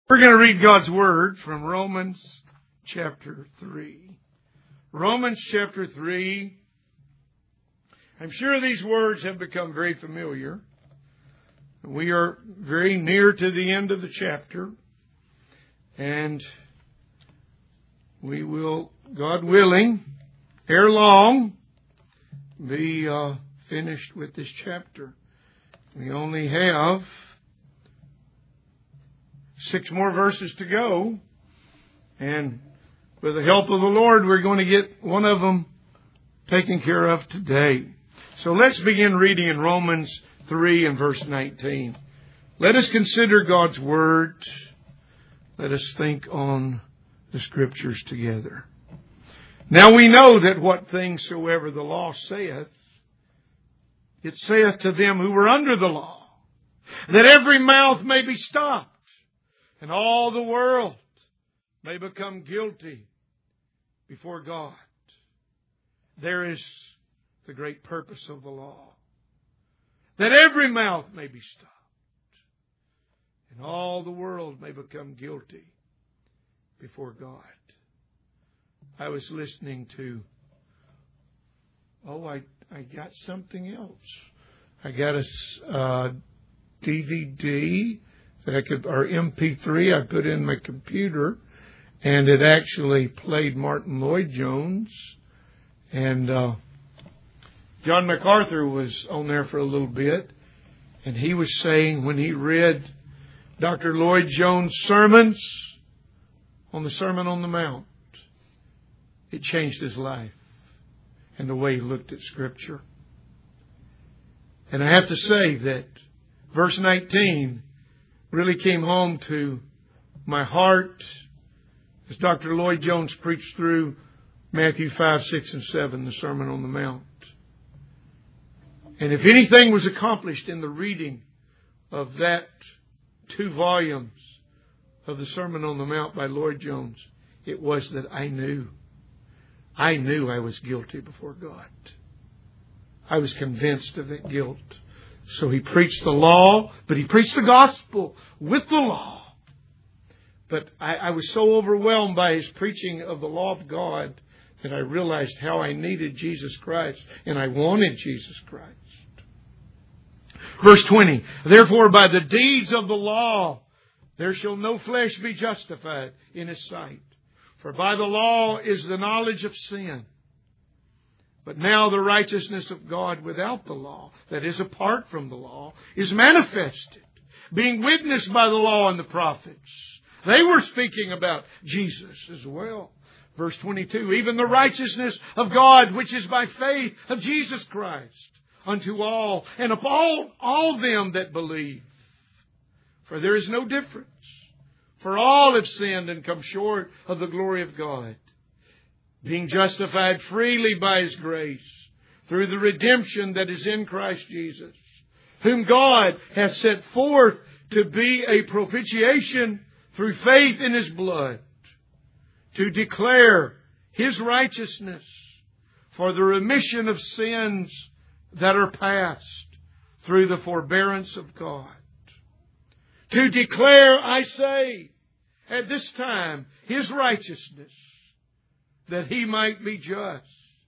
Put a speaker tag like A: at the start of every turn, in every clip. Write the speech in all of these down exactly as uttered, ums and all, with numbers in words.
A: We're going to read God's Word from Romans chapter three. Romans chapter three. I'm sure these words have become very familiar. We are very near to the end of the chapter. And we will, God willing, ere long, be uh, finished with this chapter. We only have six more verses to go. And with the help of the Lord, we're going to get one of them taken care of today. So let's begin reading in Romans three and verse nineteen. Let us consider God's Word. Let us think on the Scriptures together. Now we know that what things soever the law saith, it saith to them who were under the law, that every mouth may be stopped, and all the world may become guilty before God. There is the great purpose of the law, that every mouth may be stopped, and all the world may become guilty before God. I was listening to, oh, I, I got something else. I got a uh, D V D that I could, or M P three I put in my computer, and it actually played Martin Lloyd-Jones. And uh, John MacArthur was on there for a little bit, and he was saying when he read Doctor Lloyd-Jones' sermons on the Sermon on the Mount, it changed his life and the way he looked at Scripture. And I have to say that verse nineteen really came home to my heart as Doctor Lloyd-Jones preached through Matthew five, six, and seven, the Sermon on the Mount. And if anything was accomplished in the reading of that two volumes of the Sermon on the Mount by Lloyd-Jones, it was that I knew. I knew I was guilty before God. I was convinced of that guilt. So he preached the law, but he preached the gospel with the law. But I, I was so overwhelmed by his preaching of the law of God that I realized how I needed Jesus Christ, and I wanted Jesus Christ. Verse twenty, therefore by the deeds of the law there shall no flesh be justified in his sight. For by the law is the knowledge of sin. But now the righteousness of God without the law, that is apart from the law, is manifested, being witnessed by the law and the prophets. They were speaking about Jesus as well. Verse twenty-two, even the righteousness of God, which is by faith of Jesus Christ, unto all, and of all, all them that believe. For there is no difference. For all have sinned and come short of the glory of God, being justified freely by His grace, through the redemption that is in Christ Jesus, whom God has set forth to be a propitiation through faith in His blood, to declare His righteousness for the remission of sins that are past through the forbearance of God. To declare, I say, at this time, His righteousness, that He might be just,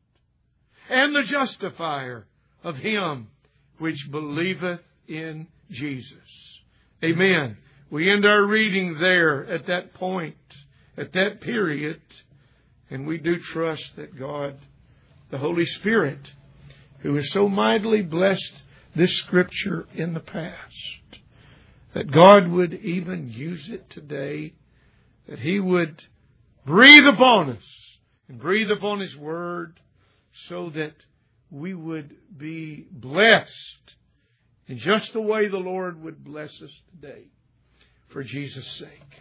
A: and the justifier of him which believeth in Jesus. Amen. We end our reading there at that point, at that period, and we do trust that God, the Holy Spirit, who has so mightily blessed this Scripture in the past, that God would even use it today, that He would breathe upon us and breathe upon His Word so that we would be blessed in just the way the Lord would bless us today for Jesus' sake.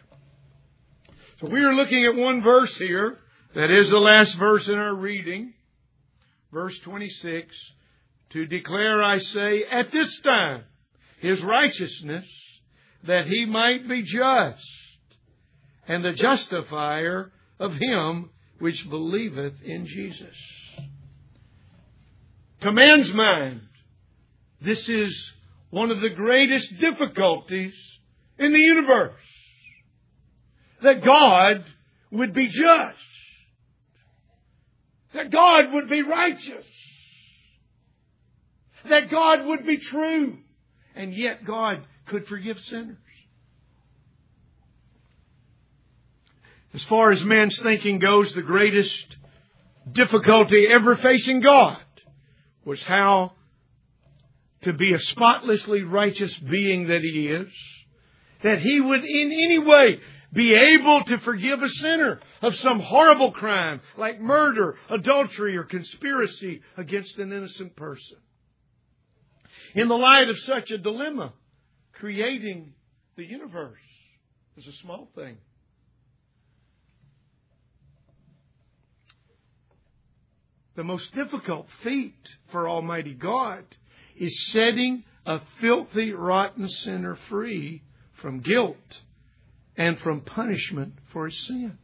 A: So we are looking at one verse here. That is the last verse in our reading. Verse twenty-six. To declare, I say, at this time, His righteousness, that He might be just, and the justifier of him which believeth in Jesus. To man's mind, this is one of the greatest difficulties in the universe. that God would be just, that God would be righteous, that God would be true, and yet God could forgive sinners. As far as man's thinking goes, the greatest difficulty ever facing God was how to be a spotlessly righteous being that He is, that He would in any way be able to forgive a sinner of some horrible crime like murder, adultery, or conspiracy against an innocent person. In the light of such a dilemma, creating the universe is a small thing. The most difficult feat for Almighty God is setting a filthy, rotten sinner free from guilt and from punishment for his sin.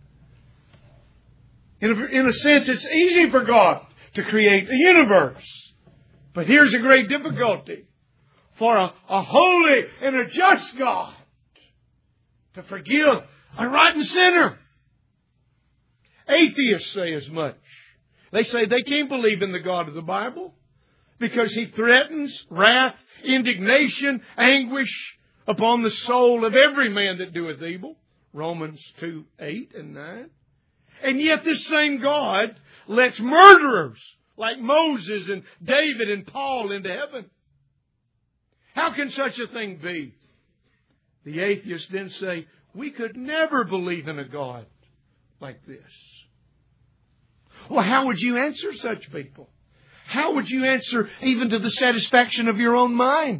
A: In a, in a sense, it's easy for God to create the universe. But here's a great difficulty. For a, a holy and a just God to forgive a rotten sinner. Atheists say as much. They say they can't believe in the God of the Bible because He threatens wrath, indignation, anguish upon the soul of every man that doeth evil. Romans two, eight and nine. And yet this same God lets murderers like Moses and David and Paul into heaven. How can such a thing be? The atheists then say, we could never believe in a God like this. Well, how would you answer such people? How would you answer even to the satisfaction of your own mind?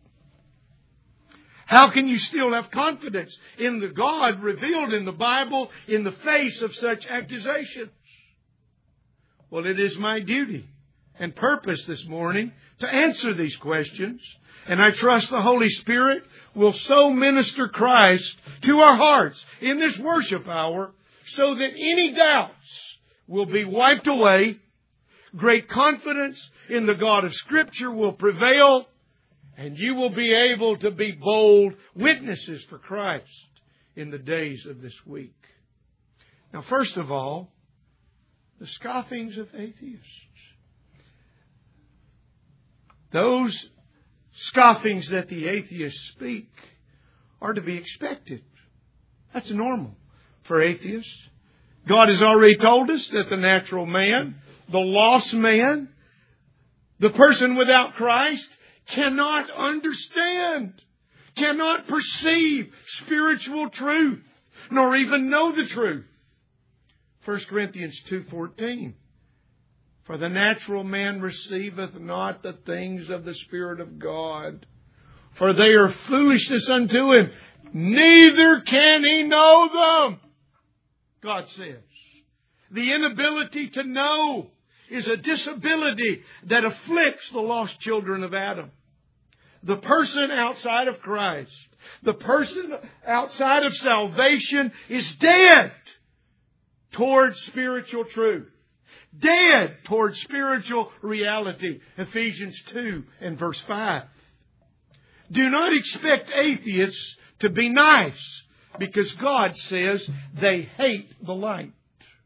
A: How can you still have confidence in the God revealed in the Bible in the face of such accusations? Well, it is my duty and purpose this morning to answer these questions. And I trust the Holy Spirit will so minister Christ to our hearts in this worship hour so that any doubts will be wiped away. Great confidence in the God of Scripture will prevail. And you will be able to be bold witnesses for Christ in the days of this week. Now, first of all, the scoffings of atheists. Those scoffings that the atheists speak are to be expected. That's normal for atheists. God has already told us that the natural man, the lost man, the person without Christ, cannot understand, cannot perceive spiritual truth, nor even know the truth. First Corinthians two fourteen. For the natural man receiveth not the things of the Spirit of God, for they are foolishness unto him, neither can he know them. God says, the inability to know is a disability that afflicts the lost children of Adam. The person outside of Christ, the person outside of salvation is dead towards spiritual truth. Dead towards spiritual reality. Ephesians two and verse five. Do not expect atheists to be nice, because God says they hate the light.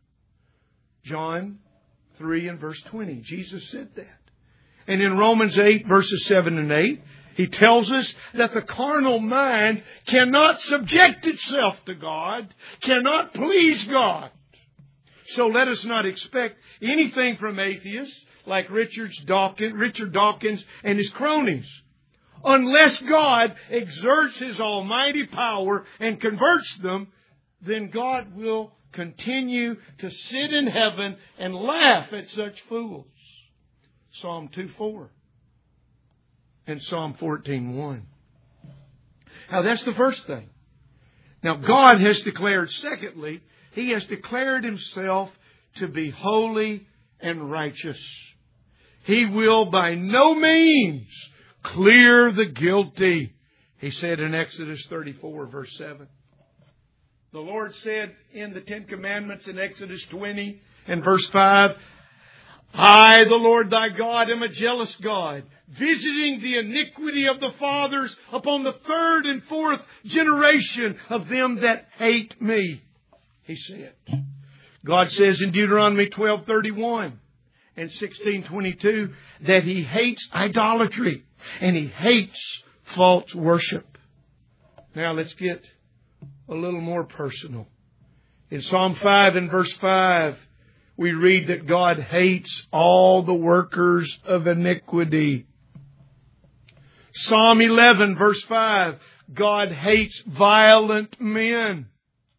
A: John three and verse twenty. Jesus said that. And in Romans eight verses seven and eight, He tells us that the carnal mind cannot subject itself to God, cannot please God. So let us not expect anything from atheists like Richard Dawkins, Richard Dawkins and his cronies. Unless God exerts His almighty power and converts them, then God will continue to sit in heaven and laugh at such fools. Psalm two four and Psalm fourteen one. Now that's the first thing. Now God has declared, secondly, He has declared Himself to be holy and righteous. He will by no means clear the guilty. He said in Exodus thirty-four verse seven. The Lord said in the Ten Commandments in Exodus twenty and verse five, I, the Lord thy God, am a jealous God, visiting the iniquity of the fathers upon the third and fourth generation of them that hate me. He said. God says in Deuteronomy twelve thirty-one and sixteen twenty-two that He hates idolatry and He hates false worship. Now let's get a little more personal. In Psalm five and verse five, we read that God hates all the workers of iniquity. Psalm eleven verse five, God hates violent men.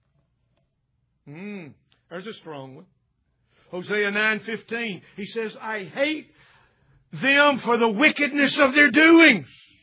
A: Hmm, there's a strong one. Hosea nine fifteen, he says, I hate them for the wickedness of their doings.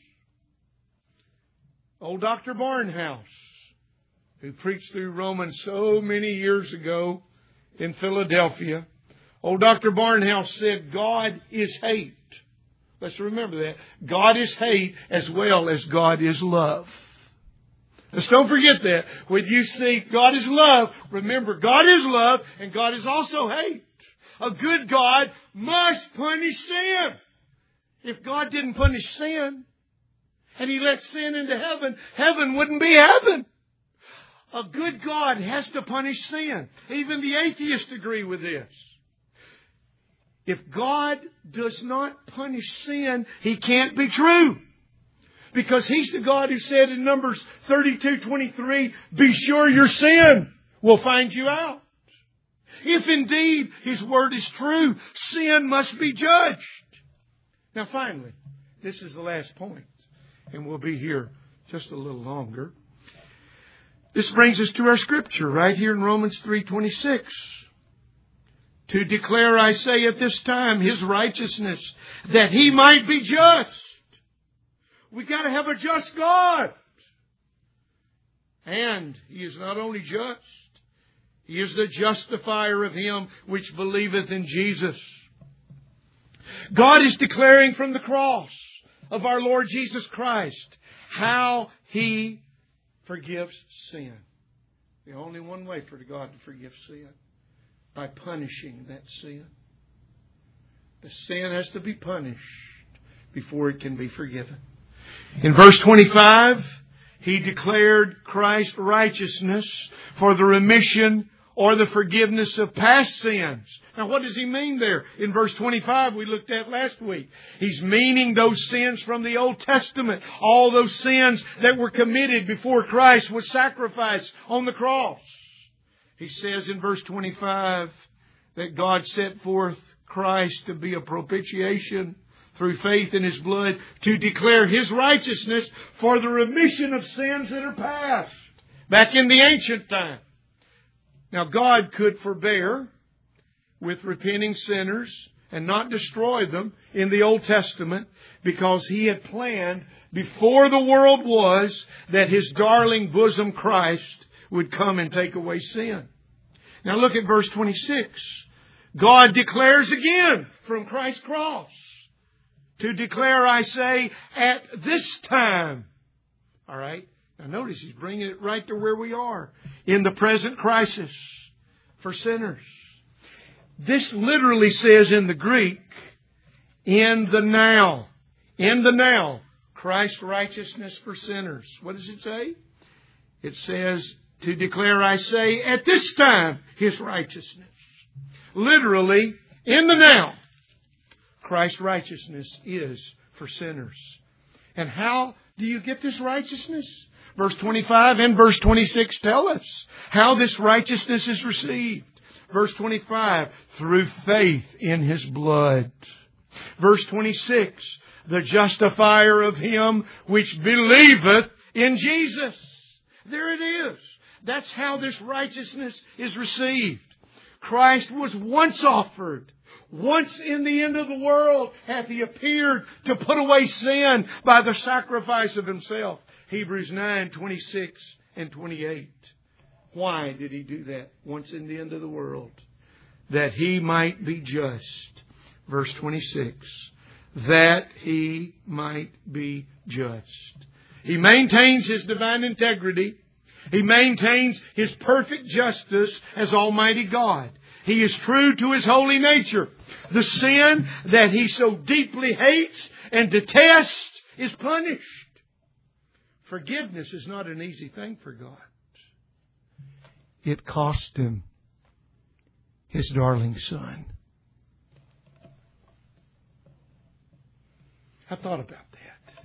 A: Old Doctor Barnhouse, who preached through Romans so many years ago in Philadelphia, old Doctor Barnhouse said, God is hate. Let's remember that. God is hate as well as God is love. Let's don't forget that. When you see God is love, remember God is love and God is also hate. A good God must punish sin. If God didn't punish sin and He let sin into heaven, heaven wouldn't be heaven. A good God has to punish sin. Even the atheists agree with this. If God does not punish sin, He can't be true. Because He's the God who said in Numbers thirty-two twenty-three, be sure your sin will find you out. If indeed His word is true, sin must be judged. Now finally, this is the last point, and we'll be here just a little longer. This brings us to our scripture right here in Romans three twenty-six. To declare, I say, at this time His righteousness, that He might be just. We got to have a just God. And He is not only just, He is the justifier of him which believeth in Jesus. God is declaring from the cross of our Lord Jesus Christ how He forgives sin. The only one way for God to forgive sin, by punishing that sin. The sin has to be punished before it can be forgiven. In verse twenty-five, He declared Christ's righteousness for the remission or the forgiveness of past sins. Now what does He mean there? In verse twenty-five we looked at last week. He's meaning those sins from the Old Testament. All those sins that were committed before Christ was sacrificed on the cross. He says in verse twenty-five that God set forth Christ to be a propitiation through faith in His blood to declare His righteousness for the remission of sins that are past. Back in the ancient time. Now God could forbear with repenting sinners and not destroy them in the Old Testament because He had planned before the world was that His darling bosom Christ would come and take away sin. Now look at verse twenty-six. God declares again from Christ's cross. To declare, I say, at this time. All right. Now notice He's bringing it right to where we are. In the present crisis for sinners. This literally says in the Greek, in the now. In the now. Christ's righteousness for sinners. What does it say? It says, to declare, I say, at this time, His righteousness. Literally, in the now. Christ's righteousness is for sinners. And how do you get this righteousness? Verse twenty-five and verse twenty-six tell us how this righteousness is received. Verse twenty-five, through faith in His blood. Verse twenty-six, the justifier of him which believeth in Jesus. There it is. That's how this righteousness is received. Christ was once offered. Once in the end of the world hath He appeared to put away sin by the sacrifice of Himself. Hebrews nine, twenty-six and twenty-eight. Why did He do that once in the end of the world? That He might be just. Verse twenty-six. That He might be just. He maintains His divine integrity. He maintains His perfect justice as Almighty God. He is true to His holy nature. The sin that He so deeply hates and detests is punished. Forgiveness is not an easy thing for God. It cost Him His darling Son. I thought about that.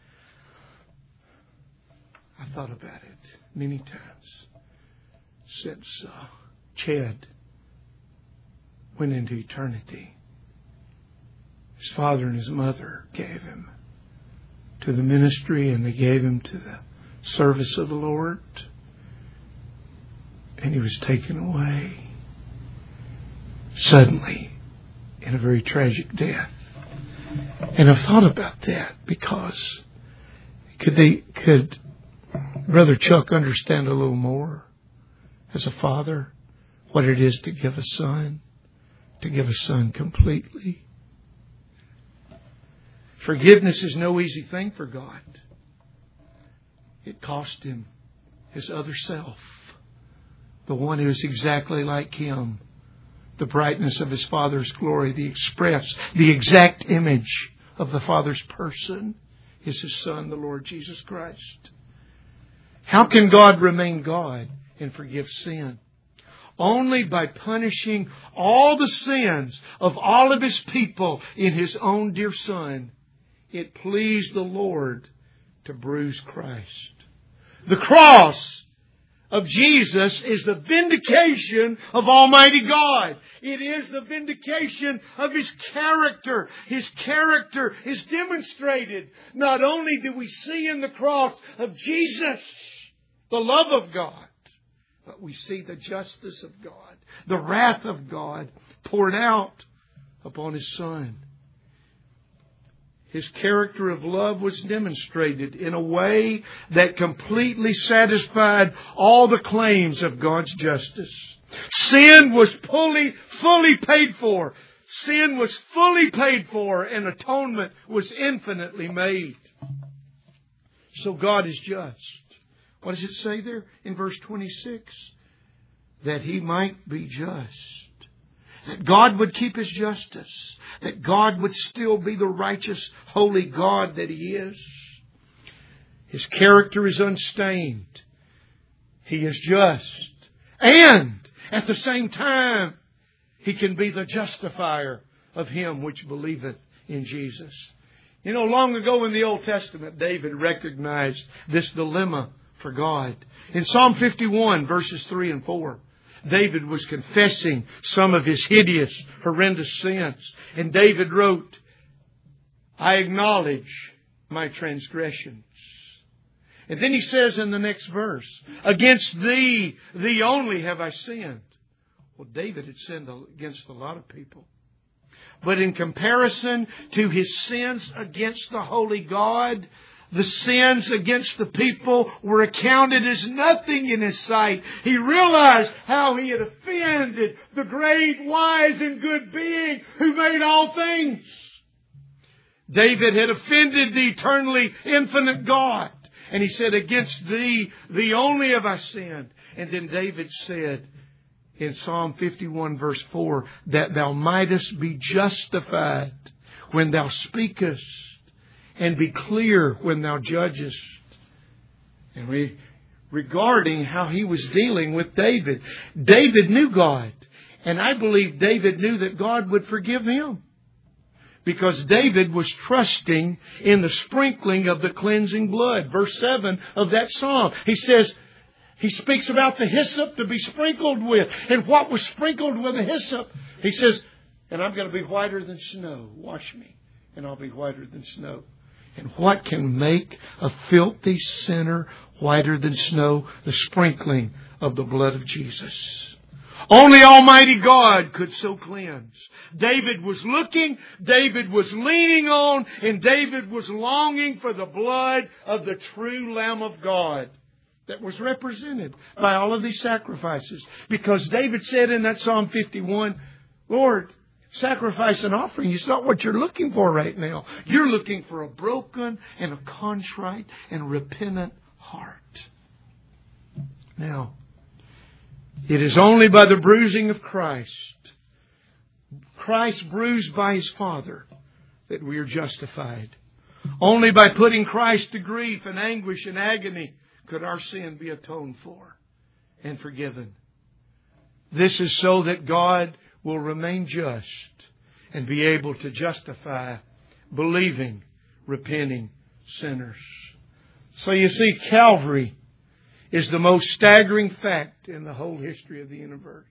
A: I thought about it many times since uh, Chad went into eternity. His father and his mother gave him to the ministry, and they gave him to the service of the Lord. And he was taken away suddenly in a very tragic death. And I've thought about that because could they, could Brother Chuck understand a little more as a father what it is to give a son, to give a son completely? Forgiveness is no easy thing for God. It cost Him His other self, the one who is exactly like Him, the brightness of His Father's glory, the express, the exact image of the Father's person is His Son, the Lord Jesus Christ. How can God remain God and forgive sin? Only by punishing all the sins of all of His people in His own dear Son. It pleased the Lord to bruise Christ. The cross of Jesus is the vindication of Almighty God. It is the vindication of His character. His character is demonstrated. Not only do we see in the cross of Jesus the love of God, but we see the justice of God, the wrath of God poured out upon His Son. His character of love was demonstrated in a way that completely satisfied all the claims of God's justice. Sin was fully, fully paid for. Sin was fully paid for, and atonement was infinitely made. So God is just. What does it say there in verse twenty-six? That He might be just. That God would keep His justice. That God would still be the righteous, holy God that He is. His character is unstained. He is just. And at the same time, He can be the justifier of him which believeth in Jesus. You know, long ago in the Old Testament, David recognized this dilemma for God. In Psalm fifty-one, verses three and four, David was confessing some of his hideous, horrendous sins. And David wrote, I acknowledge my transgressions. And then he says in the next verse, against thee, thee only have I sinned. Well, David had sinned against a lot of people. But in comparison to his sins against the holy God, the sins against the people were accounted as nothing in his sight. He realized how he had offended the great, wise, and good being who made all things. David had offended the eternally infinite God. And he said, against thee, thee only have I sinned. And then David said in Psalm fifty-one verse four, that thou mightest be justified when thou speakest, and be clear when thou judgest. And we, regarding how he was dealing with David. David knew God. And I believe David knew that God would forgive him. Because David was trusting in the sprinkling of the cleansing blood. Verse seven of that psalm. He says, he speaks about the hyssop to be sprinkled with. And what was sprinkled with the hyssop? He says, and I'm going to be whiter than snow. Wash me, and I'll be whiter than snow. And what can make a filthy sinner whiter than snow? The sprinkling of the blood of Jesus. Only Almighty God could so cleanse. David was looking, David was leaning on, and David was longing for the blood of the true Lamb of God that was represented by all of these sacrifices. Because David said in that Psalm fifty-one, Lord, sacrifice and offering is not what you're looking for right now. You're looking for a broken and a contrite and repentant heart. Now, It is only by the bruising of Christ, Christ bruised by His Father, that we are justified. Only by putting Christ to grief and anguish and agony could our sin be atoned for and forgiven. This is so that God will remain just and be able to justify believing, repenting sinners. So you see, Calvary is the most staggering fact in the whole history of the universe.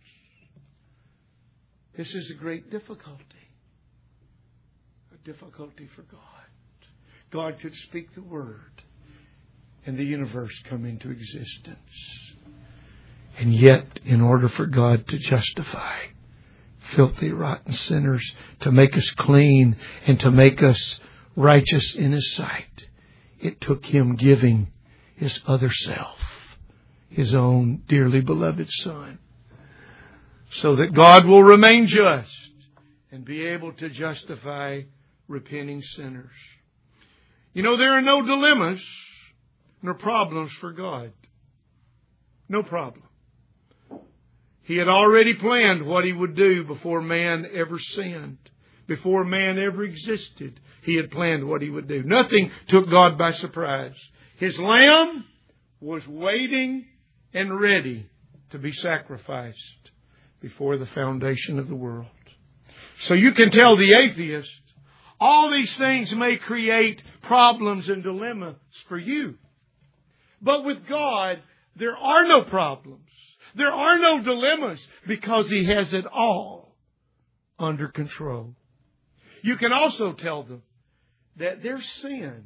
A: This is a great difficulty. A difficulty for God. God could speak the Word and the universe come into existence. And yet, in order for God to justify filthy, rotten sinners, to make us clean and to make us righteous in His sight, it took Him giving His other self, His own dearly beloved Son, so that God will remain just and be able to justify repenting sinners. You know, there are no dilemmas nor problems for God. No problem. He had already planned what He would do before man ever sinned. Before man ever existed, He had planned what He would do. Nothing took God by surprise. His Lamb was waiting and ready to be sacrificed before the foundation of the world. So you can tell the atheist, all these things may create problems and dilemmas for you. But with God, there are no problems. There are no dilemmas because He has it all under control. You can also tell them that their sin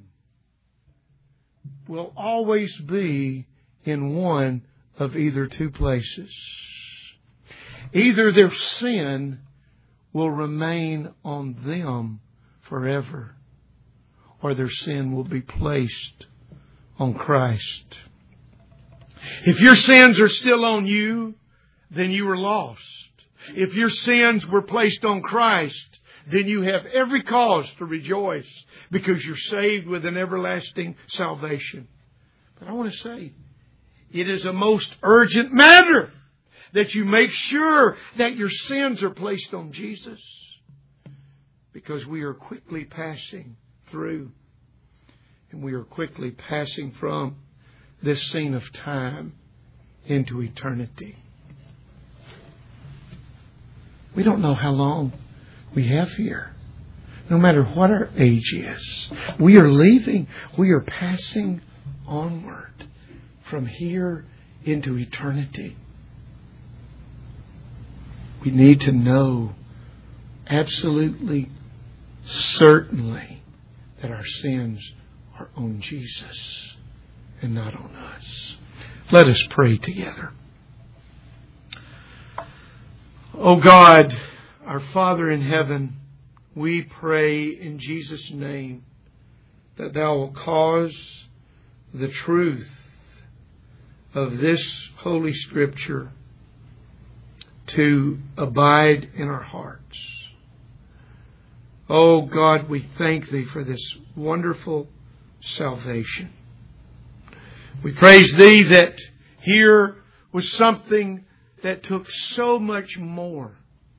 A: will always be in one of either two places. Either their sin will remain on them forever, or their sin will be placed on Christ. If your sins are still on you, then you are lost. If your sins were placed on Christ, then you have every cause to rejoice because you're saved with an everlasting salvation. But I want to say, it is a most urgent matter that you make sure that your sins are placed on Jesus, because we are quickly passing through and we are quickly passing from this scene of time into eternity. We don't know how long we have here. No matter what our age is, we are leaving. We are passing onward from here into eternity. We need to know absolutely, certainly, that our sins are on Jesus and not on us. Let us pray together. O God, our Father in heaven, we pray in Jesus' name that Thou will cause the truth of this Holy Scripture to abide in our hearts. Oh God, we thank Thee for this wonderful salvation. We praise Thee that here was something that took so much more.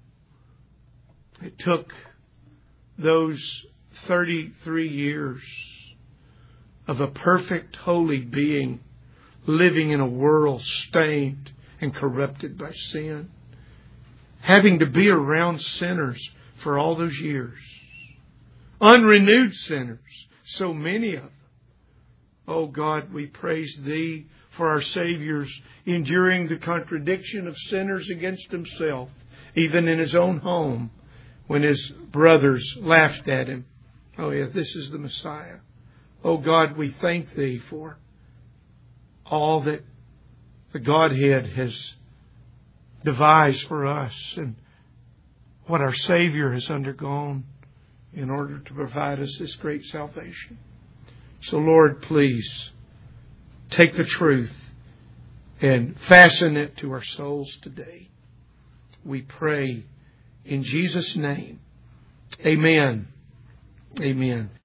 A: It took those thirty-three years of a perfect holy being living in a world stained and corrupted by sin, having to be around sinners for all those years. Unrenewed sinners, so many of them. Oh God, we praise Thee for our Savior's enduring the contradiction of sinners against Himself, even in His own home, when His brothers laughed at Him. Oh yeah, this is the Messiah. Oh God, we thank Thee for all that the Godhead has devised for us and what our Savior has undergone in order to provide us this great salvation. So Lord, please take the truth and fasten it to our souls today. We pray in Jesus' name. Amen. Amen.